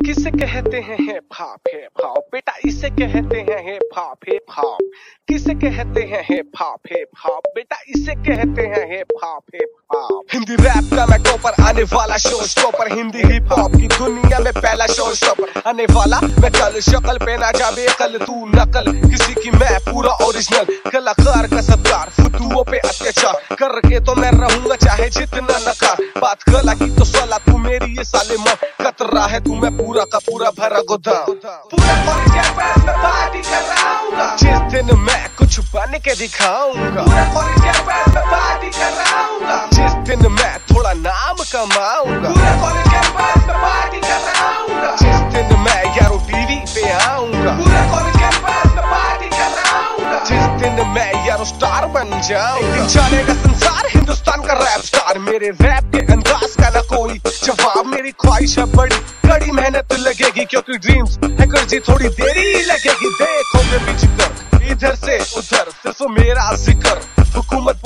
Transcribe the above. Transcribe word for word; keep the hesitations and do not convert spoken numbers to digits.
किसे कहते हैं हिप हॉप हिप हॉप बेटा इसे कहते हैं हिप हॉप हिप हॉप किसे कहते हैं हिप हॉप हिप हॉप बेटा इसे कहते हैं hip hop hip hop Hindi rap का मैं टॉपर आने वाला showstopper Hindi hip hop की दुनिया में पहला शो स्टॉपर आने वाला मैं कल शक्ल पे ना जावे कल तू नकल किसी की मैं पूरा ओरिजिनल कलाकार का सत्कार फुद्दुओं पे अत्याचार करके तो मैं रहूंगा चाहे जितना नकार बात कला की तो सला तू मेरी ये साले माँ कतरा है तू मैं पूरा का पूरा भरा गोदाम पूरा कॉलेज कैंपस में पार्टी कराऊंगा जिस दिन मैं कुछ बन के दिखाऊंगा पूरा कॉलेज कैंपस में पार्टी कराऊंगा जिस दिन मैं थोड़ा नाम कमाऊंगा पूरा कॉलेज कैंपस में पार्टी कराऊंगा जिस दिन मैं यारो टीवी पे आऊंगा पूरा कॉलेज कैंपस में पार्टी कराऊंगा जिस दिन मैं यारो स्टार बन जाऊंगा एक दिन चलेगा संसार हिंदुस्तान का रैप स्टार मेरे रैप के अंदाज का ना कोई जवाब मेरी ख्वाहिश है बड़ी कड़ी मेहनत लगेगी क्योंकि ड्रीम्स है कर जी थोड़ी देरी लगेगी देखोगे बीच कर इधर से उधर सिर्फ मेरा जिक्र हुकूमत